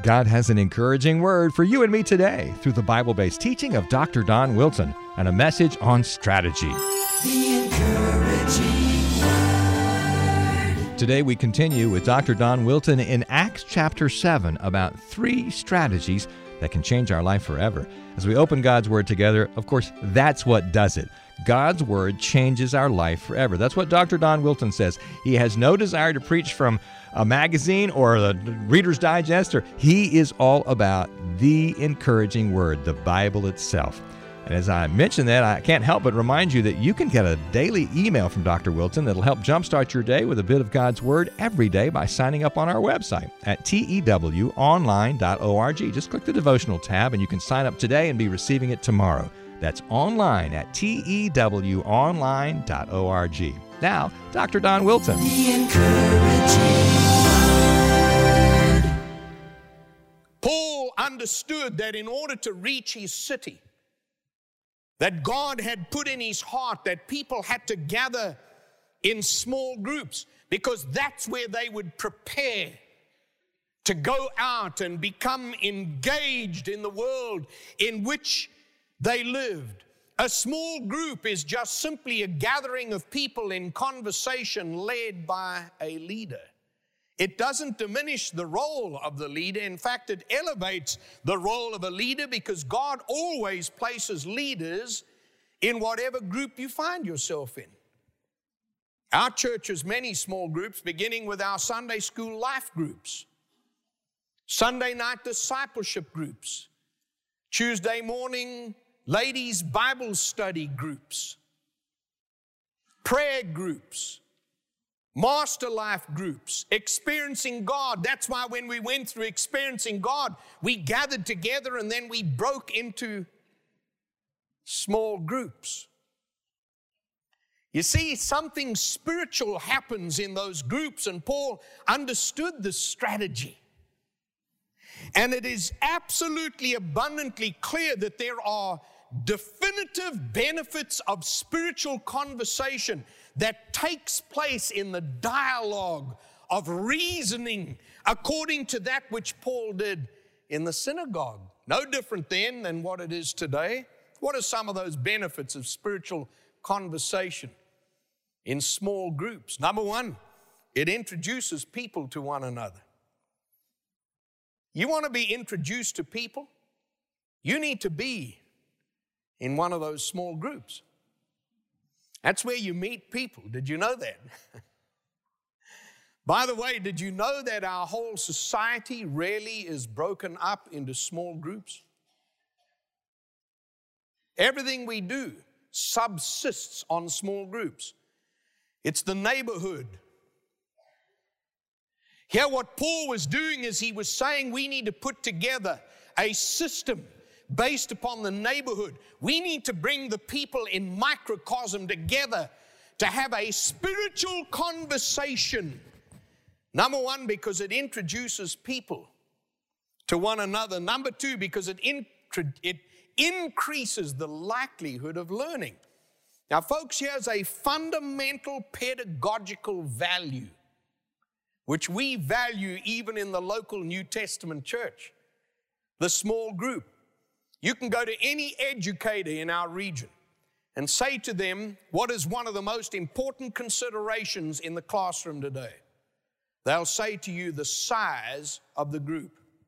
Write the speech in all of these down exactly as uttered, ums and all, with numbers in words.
God has an encouraging word for you and me today through the Bible-based teaching of Doctor Don Wilson and a message on strategy. The Encouraging Word. Today we continue with Doctor Don Wilson in Acts chapter seven about three strategies that can change our life forever. As we open God's Word together, of course, that's what does it. God's Word changes our life forever. That's what Doctor Don Wilson says. He has no desire to preach from a magazine or the Reader's Digest. Or he is all about the encouraging Word, the Bible itself. And as I mentioned that, I can't help but remind you that you can get a daily email from Doctor Wilson that'll help jumpstart your day with a bit of God's Word every day by signing up on our website at T E W online dot org. Just click the devotional tab and you can sign up today and be receiving it tomorrow. That's online at T E W online dot org. Now, Doctor Don Wilson. The Encouraging Word. Paul understood that in order to reach his city, that God had put in his heart that people had to gather in small groups because that's where they would prepare to go out and become engaged in the world in which they lived. A small group is just simply a gathering of people in conversation led by a leader. It doesn't diminish the role of the leader. In fact, it elevates the role of a leader because God always places leaders in whatever group you find yourself in. Our church has many small groups, beginning with our Sunday school life groups, Sunday night discipleship groups, Tuesday morning ladies' Bible study groups, prayer groups, Master Life groups, Experiencing God. That's why when we went through Experiencing God, we gathered together and then we broke into small groups. You see, something spiritual happens in those groups, and Paul understood this strategy. And it is absolutely abundantly clear that there are definitive benefits of spiritual conversation that takes place in the dialogue of reasoning according to that which Paul did in the synagogue. No different then than what it is today. What are some of those benefits of spiritual conversation in small groups? Number one, it introduces people to one another. You want to be introduced to people? You need to be in one of those small groups. That's where you meet people. Did you know that? By the way, did you know that our whole society really is broken up into small groups? Everything we do subsists on small groups. It's the neighborhood. Here, what Paul was doing is he was saying we need to put together a system based upon the neighborhood. We need to bring the people in microcosm together to have a spiritual conversation. Number one, because it introduces people to one another. Number two, because it, intro- it increases the likelihood of learning. Now, folks, here's a fundamental pedagogical value which we value even in the local New Testament church, the small group. You can go to any educator in our region and say to them, what is one of the most important considerations in the classroom today? They'll say to you, the size of the group.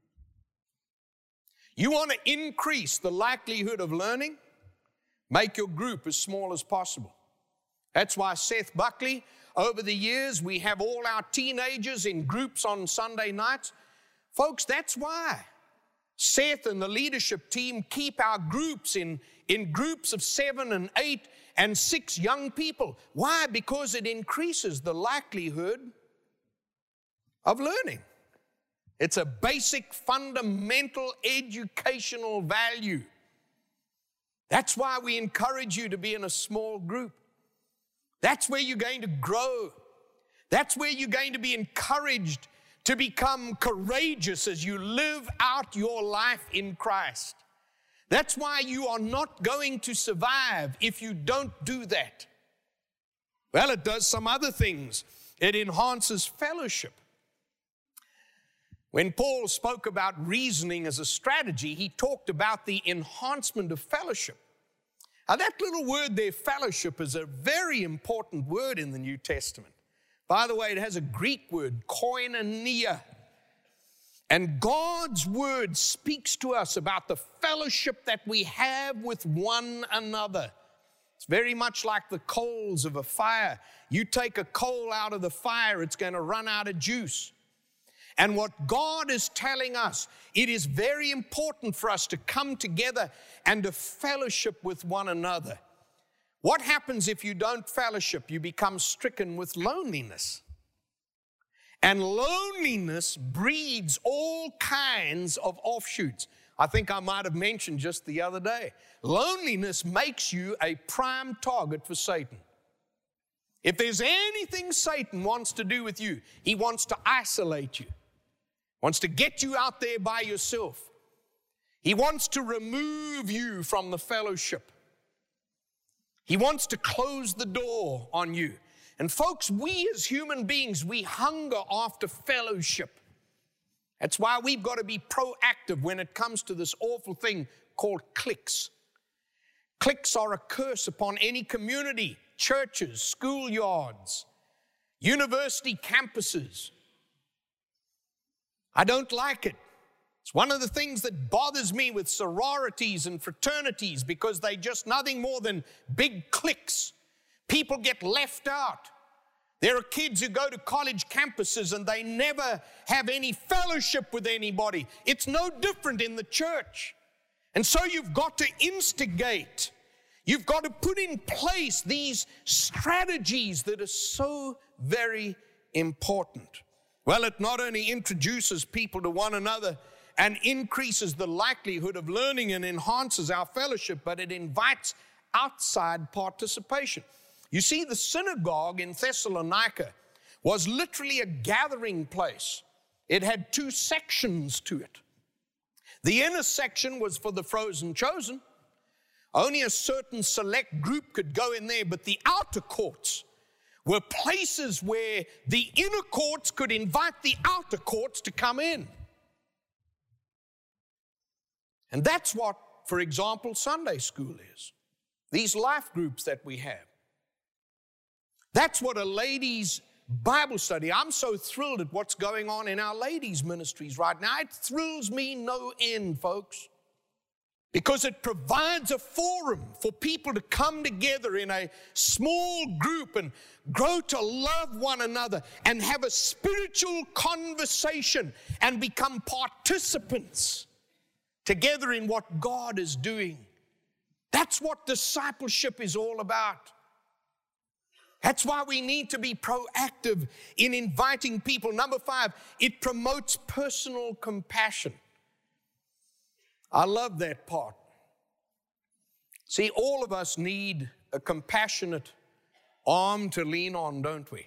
You want to increase the likelihood of learning? Make your group as small as possible. That's why Seth Buckley, over the years, we have all our teenagers in groups on Sunday nights. Folks, that's why Seth and the leadership team keep our groups in, in groups of seven and eight and six young people. Why? Because it increases the likelihood of learning. It's a basic, fundamental educational value. That's why we encourage you to be in a small group. That's where you're going to grow. That's where you're going to be encouraged to become courageous as you live out your life in Christ. That's why you are not going to survive if you don't do that. Well, it does some other things. It enhances fellowship. When Paul spoke about reasoning as a strategy, he talked about the enhancement of fellowship. Now, that little word there, fellowship, is a very important word in the New Testament. By the way, it has a Greek word, koinonia. And God's word speaks to us about the fellowship that we have with one another. It's very much like the coals of a fire. You take a coal out of the fire, it's going to run out of juice. And what God is telling us, it is very important for us to come together and to fellowship with one another. What happens if you don't fellowship? You become stricken with loneliness. And loneliness breeds all kinds of offshoots. I think I might have mentioned just the other day, loneliness makes you a prime target for Satan. If there's anything Satan wants to do with you, he wants to isolate you. Wants to get you out there by yourself. He wants to remove you from the fellowship. He wants to close the door on you. And folks, we as human beings, we hunger after fellowship. That's why we've got to be proactive when it comes to this awful thing called cliques. Cliques are a curse upon any community, churches, schoolyards, university campuses. I don't like it. It's one of the things that bothers me with sororities and fraternities, because they're just nothing more than big cliques. People get left out. There are kids who go to college campuses and they never have any fellowship with anybody. It's no different in the church. And so you've got to instigate. You've got to put in place these strategies that are so very important. Well, it not only introduces people to one another and increases the likelihood of learning and enhances our fellowship, but it invites outside participation. You see, the synagogue in Thessalonica was literally a gathering place. It had two sections to it. The inner section was for the frozen chosen. Only a certain select group could go in there, but the outer courts were places where the inner courts could invite the outer courts to come in. And that's what, for example, Sunday school is. These life groups that we have. That's what a ladies' Bible study. I'm so thrilled at what's going on in our ladies' ministries right now. It thrills me no end, folks. Because it provides a forum for people to come together in a small group and grow to love one another and have a spiritual conversation and become participants together in what God is doing. That's what discipleship is all about. That's why we need to be proactive in inviting people. Number five, it promotes personal compassion. I love that part. See, all of us need a compassionate arm to lean on, don't we?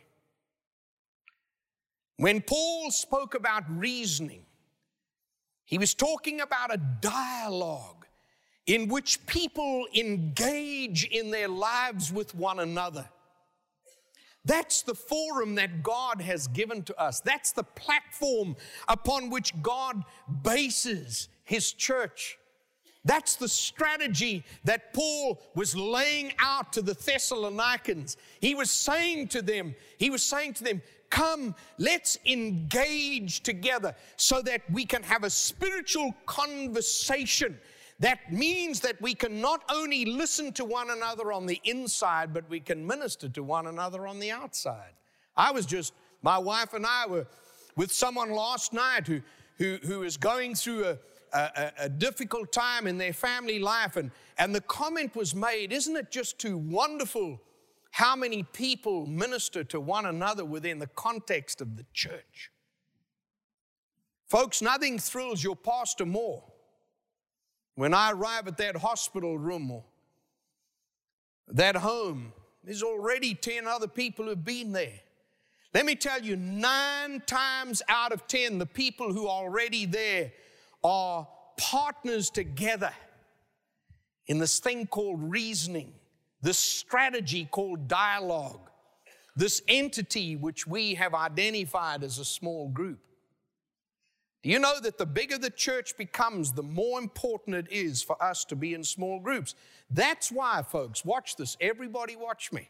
When Paul spoke about reasoning, he was talking about a dialogue in which people engage in their lives with one another. That's the forum that God has given to us. That's the platform upon which God bases His church. That's the strategy that Paul was laying out to the Thessalonians. He was saying to them, he was saying to them, come, let's engage together so that we can have a spiritual conversation. That means that we can not only listen to one another on the inside, but we can minister to one another on the outside. I was just, my wife and I were with someone last night who, who, who is going through a, a, a difficult time in their family life. And, and the comment was made, isn't it just too wonderful how many people minister to one another within the context of the church? Folks, nothing thrills your pastor more. When I arrive at that hospital room or that home, there's already ten other people who've been there. Let me tell you, nine times out of ten, the people who are already there are partners together in this thing called reasoning, this strategy called dialogue, this entity which we have identified as a small group. Do you know that the bigger the church becomes, the more important it is for us to be in small groups? That's why, folks, watch this. Everybody watch me.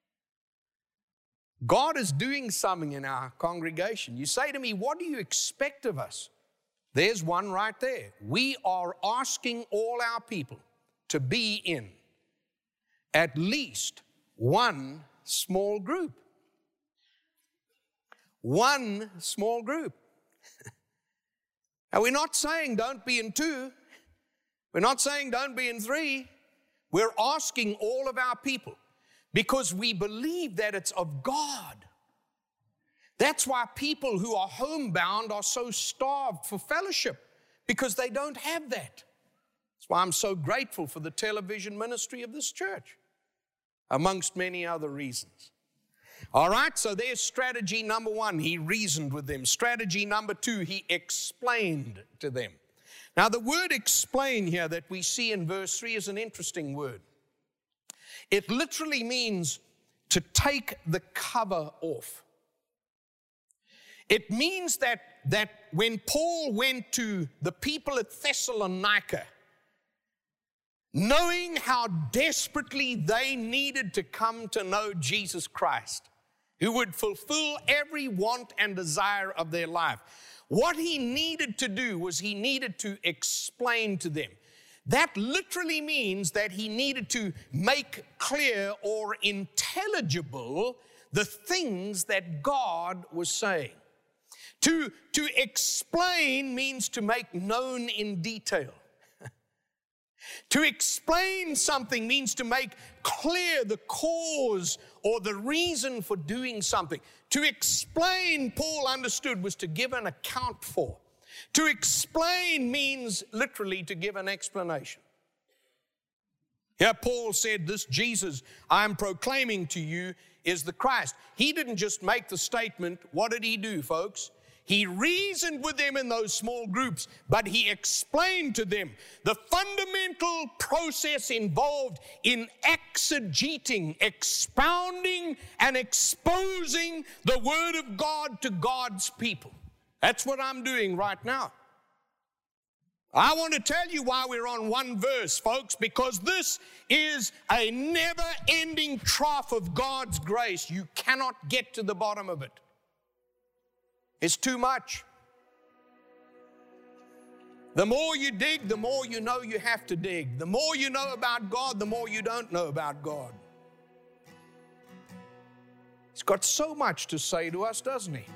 God is doing something in our congregation. You say to me, what do you expect of us? There's one right there. We are asking all our people to be in at least one small group. One small group. And we're not saying don't be in two. We're not saying don't be in three. We're asking all of our people because we believe that it's of God. That's why people who are homebound are so starved for fellowship, because they don't have that. That's why I'm so grateful for the television ministry of this church, amongst many other reasons. All right, so there's strategy number one. He reasoned with them. Strategy number two, he explained to them. Now, the word explain here that we see in verse three is an interesting word. It literally means to take the cover off. It means that, that when Paul went to the people at Thessalonica, knowing how desperately they needed to come to know Jesus Christ, who would fulfill every want and desire of their life, what he needed to do was he needed to explain to them. That literally means that he needed to make clear or intelligible the things that God was saying. To, to explain means to make known in detail. To explain something means to make clear the cause or the reason for doing something. To explain, Paul understood, was to give an account for. To explain means literally to give an explanation. Here Paul said, this Jesus I'm proclaiming to you is the Christ. He didn't just make the statement. What did he do, folks? He reasoned with them in those small groups, but he explained to them the fundamental process involved in exegeting, expounding, and exposing the Word of God to God's people. That's what I'm doing right now. I want to tell you why we're on one verse, folks, because this is a never-ending trough of God's grace. You cannot get to the bottom of it. It's too much. The more you dig, the more you know you have to dig. The more you know about God, the more you don't know about God. He's got so much to say to us, doesn't he?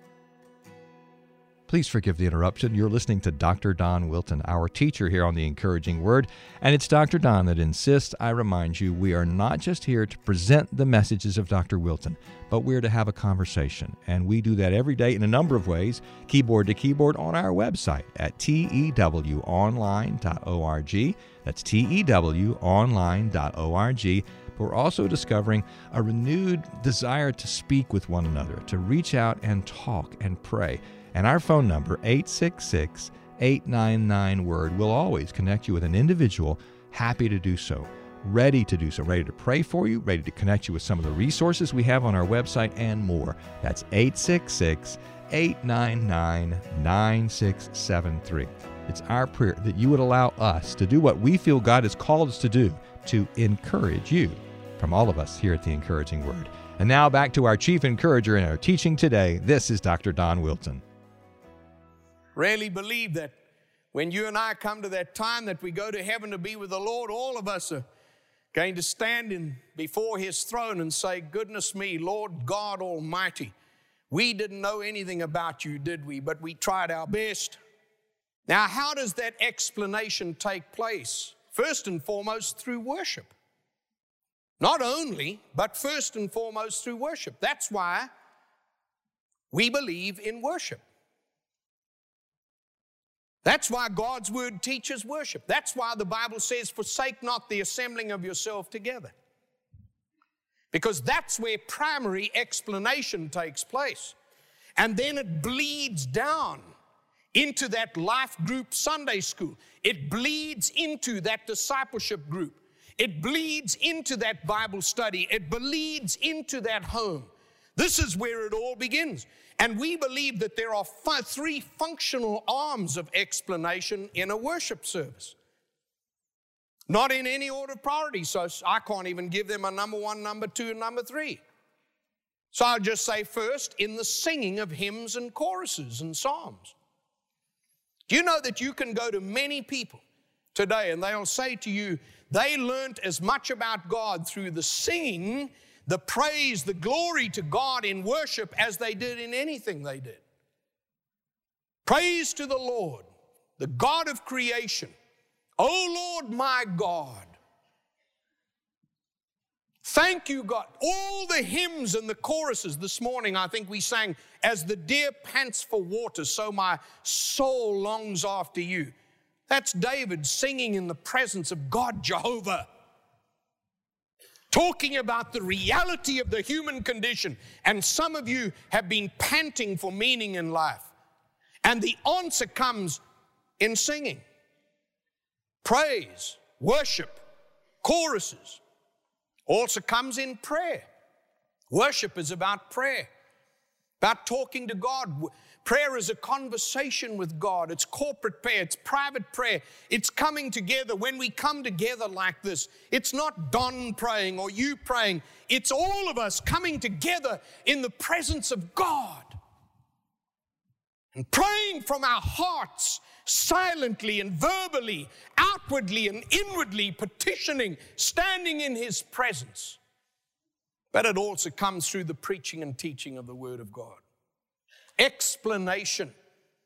Please forgive the interruption. You're listening to Doctor Don Wilton, our teacher here on The Encouraging Word. And it's Doctor Don that insists I remind you we are not just here to present the messages of Doctor Wilton, but we're to have a conversation. And we do that every day in a number of ways, keyboard to keyboard on our website at T E W online dot org. That's T E W online dot org. But we're also discovering a renewed desire to speak with one another, to reach out and talk and pray. And our phone number, eight six six, eight nine nine, WORD, will always connect you with an individual happy to do so, ready to do so, ready to pray for you, ready to connect you with some of the resources we have on our website and more. That's eight six six, eight nine nine, nine six seven three. It's our prayer that you would allow us to do what we feel God has called us to do, to encourage you, from all of us here at The Encouraging Word. And now back to our chief encourager in our teaching today. This is Doctor Don Wilton. Really believe that when you and I come to that time that we go to heaven to be with the Lord, all of us are going to stand in before His throne and say, goodness me, Lord God Almighty, we didn't know anything about you, did we? But we tried our best. Now, how does that explanation take place? First and foremost, through worship. Not only, but first and foremost through worship. That's why we believe in worship. That's why God's Word teaches worship. That's why the Bible says, forsake not the assembling of yourself together. Because that's where primary explanation takes place. And then it bleeds down into that life group Sunday school. It bleeds into that discipleship group. It bleeds into that Bible study. It bleeds into that home. This is where it all begins. And we believe that there are five, three functional arms of explanation in a worship service. Not in any order of priority, so I can't even give them a number one, number two, and number three. So I'll just say first, in the singing of hymns and choruses and psalms. Do you know that you can go to many people today and they'll say to you, they learned as much about God through the singing, the praise, the glory to God in worship as they did in anything they did. Praise to the Lord, the God of creation. O Lord my God. Thank you, God. All the hymns and the choruses this morning, I think we sang, as the deer pants for water, so my soul longs after you. That's David singing in the presence of God Jehovah, talking about the reality of the human condition. And some of you have been panting for meaning in life. And the answer comes in singing. Praise, worship, choruses. Also comes in prayer. Worship is about prayer, about talking to God. Prayer is a conversation with God. It's corporate prayer. It's private prayer. It's coming together. When we come together like this, it's not Don praying or you praying. It's all of us coming together in the presence of God and praying from our hearts, silently and verbally, outwardly and inwardly, petitioning, standing in His presence. But it also comes through the preaching and teaching of the Word of God. Explanation.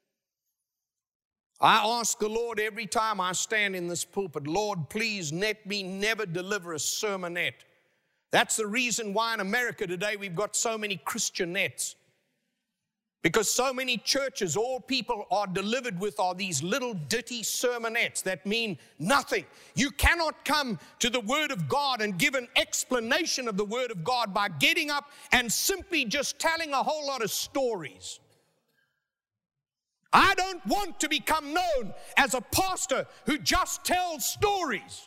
I ask the Lord every time I stand in this pulpit, Lord, please let me never deliver a sermonette. That's the reason why in America today we've got so many Christianettes. Because so many churches, all people are delivered with are these little ditty sermonettes that mean nothing. You cannot come to the Word of God and give an explanation of the Word of God by getting up and simply just telling a whole lot of stories. I don't want to become known as a pastor who just tells stories.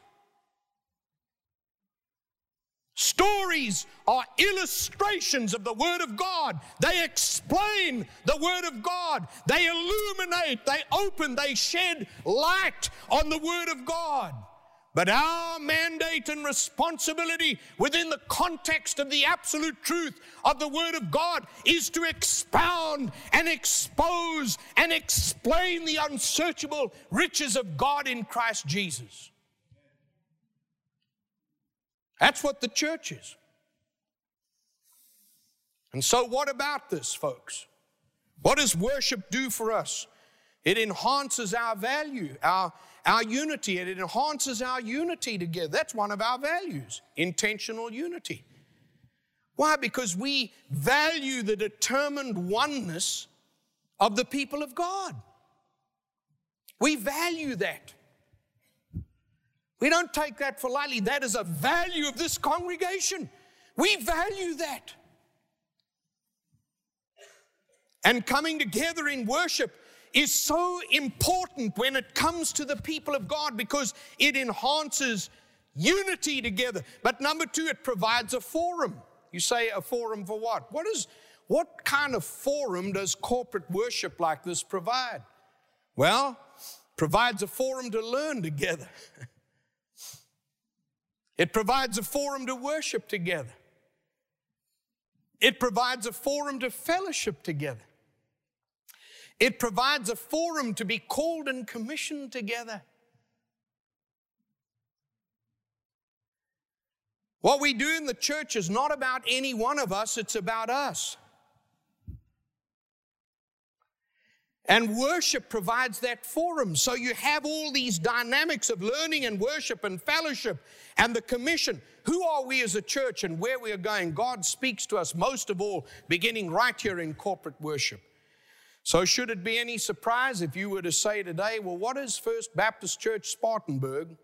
Stories are illustrations of the Word of God. They explain the Word of God. They illuminate, they open, they shed light on the Word of God. But our mandate and responsibility within the context of the absolute truth of the Word of God is to expound and expose and explain the unsearchable riches of God in Christ Jesus. That's what the church is. And so what about this, folks? What does worship do for us? It enhances our value, our, our unity. It enhances our unity together. That's one of our values, intentional unity. Why? Because we value the determined oneness of the people of God. We value that. We don't take that for lightly. That is a value of this congregation. We value that. And coming together in worship is so important when it comes to the people of God because it enhances unity together. But number two, it provides a forum. You say a forum for what? What is, what kind of forum does corporate worship like this provide? Well, provides a forum to learn together. It provides a forum to worship together. It provides a forum to fellowship together. It provides a forum to be called and commissioned together. What we do in the church is not about any one of us, it's about us. And worship provides that forum. So you have all these dynamics of learning and worship and fellowship and the commission. Who are we as a church and where we are going? God speaks to us most of all, beginning right here in corporate worship. So should it be any surprise if you were to say today, well, what does First Baptist Church Spartanburg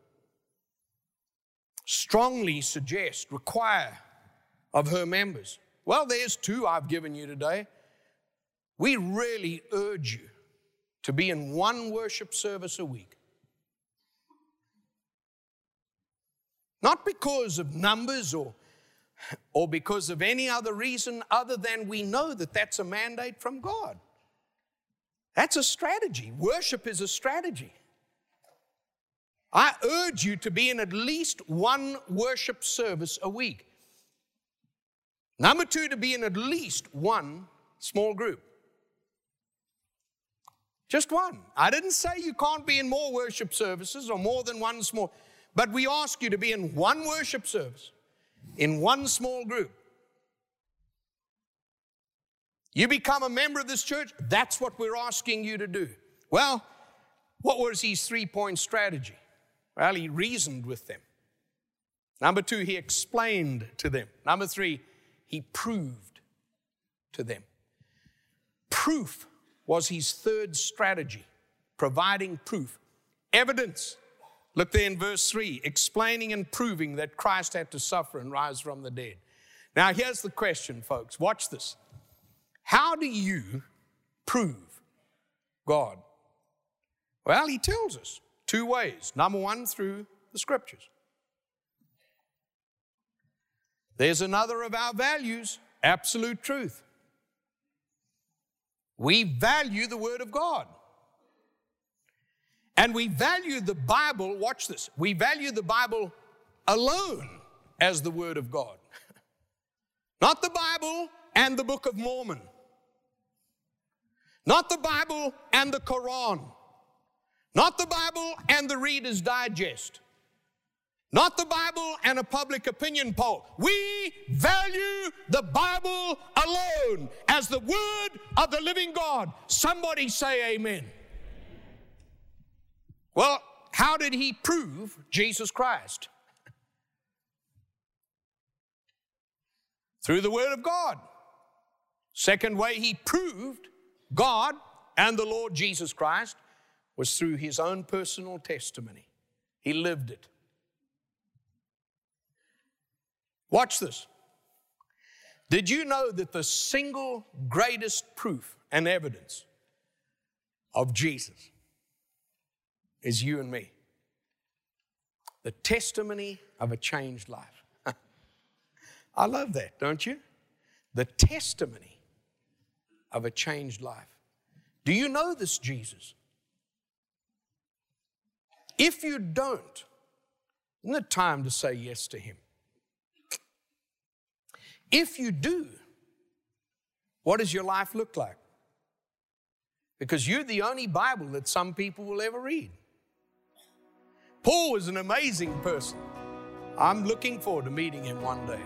strongly suggest, require of her members? Well, there's two I've given you today. We really urge you to be in one worship service a week. Not because of numbers or or because of any other reason other than we know that that's a mandate from God. That's a strategy. Worship is a strategy. I urge you to be in at least one worship service a week. Number two, to be in at least one small group. Just one. I didn't say you can't be in more worship services or more than one small, but we ask you to be in one worship service, in one small group. You become a member of this church, that's what we're asking you to do. Well, what was his three-point strategy? Well, he reasoned with them. Number two, he explained to them. Number three, he proved to them. Proof was his third strategy, providing proof. Evidence. Look there in verse three, explaining and proving that Christ had to suffer and rise from the dead. Now, here's the question, folks. Watch this. How do you prove God? Well, he tells us two ways. Number one, through the Scriptures. There's another of our values, absolute truth. We value the Word of God. And we value the Bible, watch this, we value the Bible alone as the Word of God. Not the Bible and the Book of Mormon. Not the Bible and the Quran. Not the Bible and the Reader's Digest. Not the Bible and a public opinion poll. We value the Bible alone as the Word of the living God. Somebody say amen. Well, how did he prove Jesus Christ? Through the Word of God. Second way he proved God and the Lord Jesus Christ was through his own personal testimony. He lived it. Watch this. Did you know that the single greatest proof and evidence of Jesus is you and me? The testimony of a changed life. I love that, don't you? The testimony of a changed life. Do you know this Jesus? If you don't, isn't it time to say yes to him? If you do, what does your life look like? Because you're the only Bible that some people will ever read. Paul was an amazing person. I'm looking forward to meeting him one day.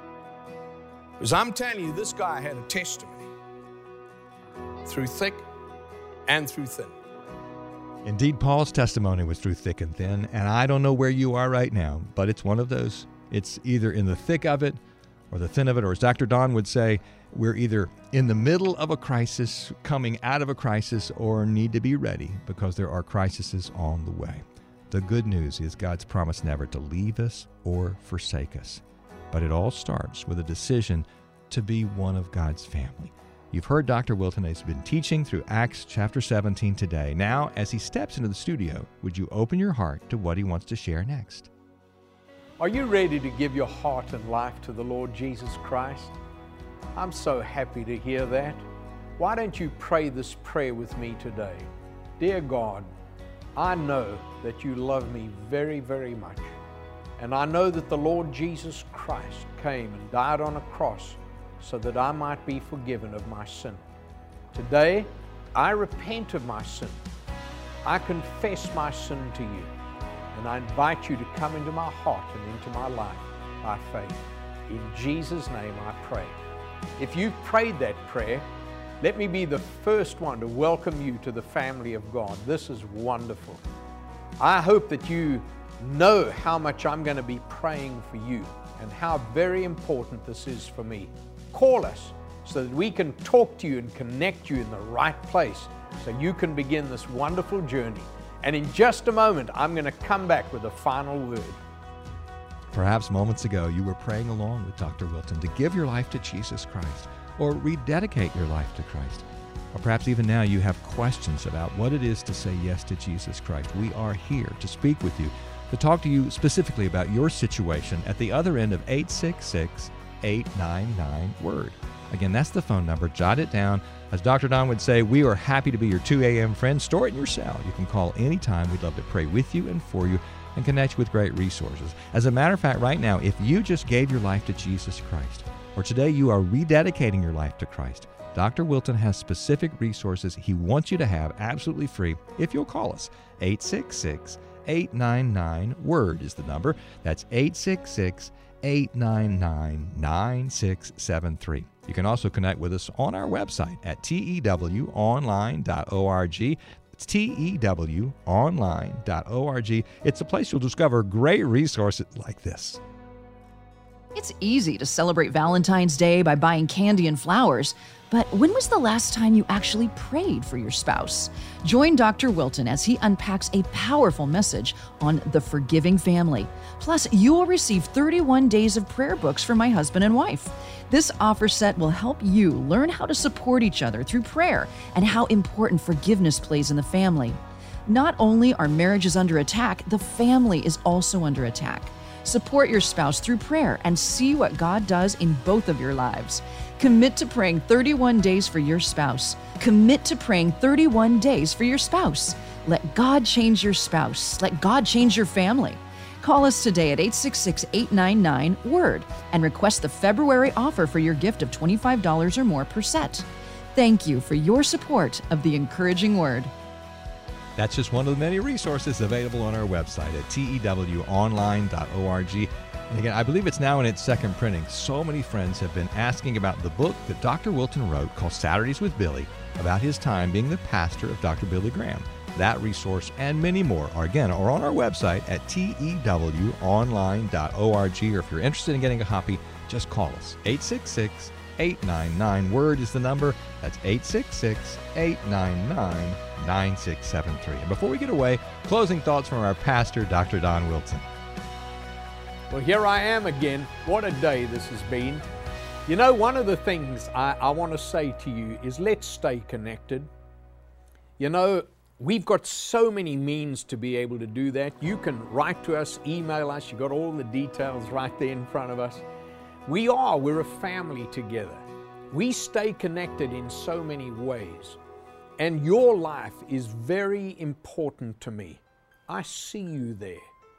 Because I'm telling you, this guy had a testimony through thick and through thin. Indeed, Paul's testimony was through thick and thin, and I don't know where you are right now, but it's one of those. It's either in the thick of it or the thin of it, or as Doctor Don would say, we're either in the middle of a crisis, coming out of a crisis, or need to be ready because there are crises on the way. The good news is God's promise never to leave us or forsake us. But it all starts with a decision to be one of God's family. You've heard Doctor Wilton has been teaching through Acts chapter seventeen today. Now, as he steps into the studio, would you open your heart to what he wants to share next? Are you ready to give your heart and life to the Lord Jesus Christ? I'm so happy to hear that. Why don't you pray this prayer with me today? Dear God, I know that you love me very, very much. And I know that the Lord Jesus Christ came and died on a cross so that I might be forgiven of my sin. Today, I repent of my sin. I confess my sin to you. And I invite you to come into my heart and into my life by faith. In Jesus' name I pray. If you've prayed that prayer, let me be the first one to welcome you to the family of God. This is wonderful. I hope that you know how much I'm going to be praying for you and how very important this is for me. Call us so that we can talk to you and connect you in the right place so you can begin this wonderful journey. And in just a moment, I'm going to come back with a final word. Perhaps moments ago you were praying along with Doctor Wilton to give your life to Jesus Christ or rededicate your life to Christ. Or perhaps even now you have questions about what it is to say yes to Jesus Christ. We are here to speak with you, to talk to you specifically about your situation at the other end of eight six six, eight nine nine, word. Again, that's the phone number. Jot it down. As Doctor Don would say, we are happy to be your two a.m. friend. Store it in your cell. You can call anytime. We'd love to pray with you and for you and connect you with great resources. As a matter of fact, right now, if you just gave your life to Jesus Christ, or today you are rededicating your life to Christ, Doctor Wilton has specific resources he wants you to have absolutely free if you'll call us. eight six six, eight nine nine, word is the number. That's eight six six, eight nine nine, nine six seven three. You can also connect with us on our website at T E W online dot org. It's T E W online dot org. It's a place you'll discover great resources like this. It's easy to celebrate Valentine's Day by buying candy and flowers, but when was the last time you actually prayed for your spouse? Join Doctor Wilton as he unpacks a powerful message on the forgiving family. Plus, you will receive thirty-one days of prayer books for my husband and wife. This offer set will help you learn how to support each other through prayer and how important forgiveness plays in the family. Not only are marriages under attack, the family is also under attack. Support your spouse through prayer and see what God does in both of your lives. Commit to praying thirty-one days for your spouse. Commit to praying thirty-one days for your spouse. Let God change your spouse. Let God change your family. Call us today at eight six six, eight nine nine, word and request the February offer for your gift of twenty-five dollars or more per set. Thank you for your support of the Encouraging Word. That's just one of the many resources available on our website at T E W online dot org. And again, I believe it's now in its second printing. So many friends have been asking about the book that Doctor Wilton wrote called Saturdays with Billy, about his time being the pastor of Doctor Billy Graham. That resource and many more are, again, are on our website at T E W online dot org. Or if you're interested in getting a copy, just call us. eight six six, eight nine nine, word is the number. That's eight six six, eight nine nine, nine six seven three. And before we get away, closing thoughts from our pastor, Doctor Don Wilton. Well, here I am again. What a day this has been. You know, one of the things I, I want to say to you is let's stay connected. You know, we've got so many means to be able to do that. You can write to us, email us. You've got all the details right there in front of us. We are, we're a family together. We stay connected in so many ways. And your life is very important to me. I see you there.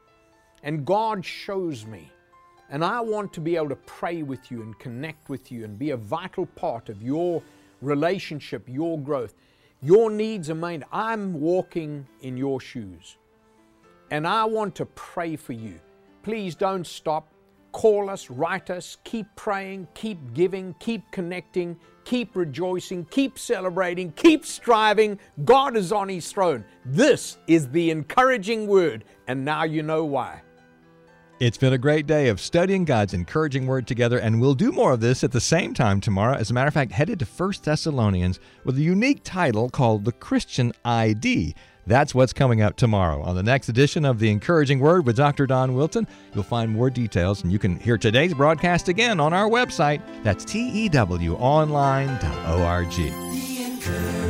And God shows me. And I want to be able to pray with you and connect with you and be a vital part of your relationship, your growth. Your needs are mine. I'm walking in your shoes. And I want to pray for you. Please don't stop. Call us, write us, keep praying, keep giving, keep connecting, keep rejoicing, keep celebrating, keep striving. God is on His throne. This is the encouraging word, and now you know why. It's been a great day of studying God's encouraging word together, and we'll do more of this at the same time tomorrow. As a matter of fact, headed to First Thessalonians with a unique title called The Christian I D. That's what's coming up tomorrow. On the next edition of The Encouraging Word with Doctor Don Wilton, you'll find more details, and you can hear today's broadcast again on our website. That's T E W online dot org. The Encouraging